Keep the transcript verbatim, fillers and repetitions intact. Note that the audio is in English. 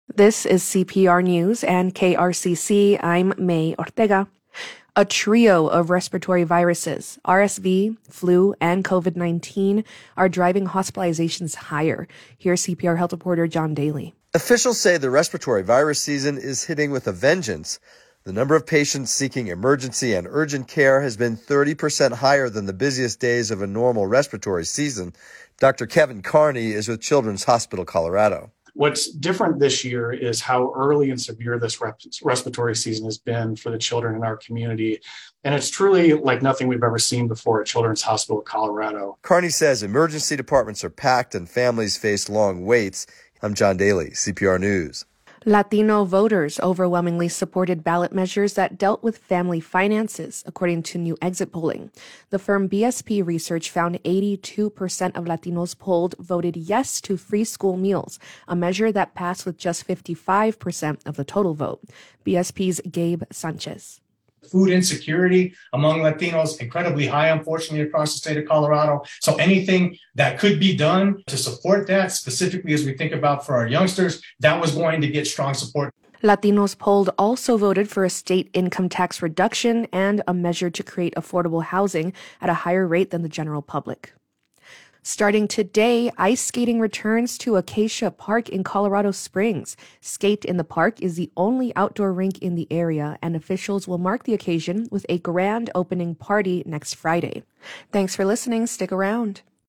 This is C P R News and K R C C. I'm May Ortega. A trio of respiratory viruses, R S V, flu, and COVID nineteen, are driving hospitalizations higher. Here's C P R health reporter John Daly. Officials say the respiratory virus season is hitting with a vengeance. The number of patients seeking emergency and urgent care has been thirty percent higher than the busiest days of a normal respiratory season. Doctor Kevin Carney is with Children's Hospital Colorado. What's different this year is how early and severe this rep- respiratory season has been for the children in our community. And it's truly like nothing we've ever seen before at Children's Hospital Colorado. Carney says emergency departments are packed and families face long waits. I'm John Daly, C P R News. Latino voters overwhelmingly supported ballot measures that dealt with family finances, according to new exit polling. The firm B S P Research found eighty-two percent of Latinos polled voted yes to free school meals, a measure that passed with just fifty-five percent of the total vote. B S P's Gabe Sanchez. Food insecurity among Latinos, incredibly high, unfortunately, across the state of Colorado. So anything that could be done to support that, specifically as we think about for our youngsters, that was going to get strong support. Latinos polled also voted for a state income tax reduction and a measure to create affordable housing at a higher rate than the general public. Starting today, ice skating returns to Acacia Park in Colorado Springs. Skate in the Park is the only outdoor rink in the area, and officials will mark the occasion with a grand opening party next Friday. Thanks for listening. Stick around.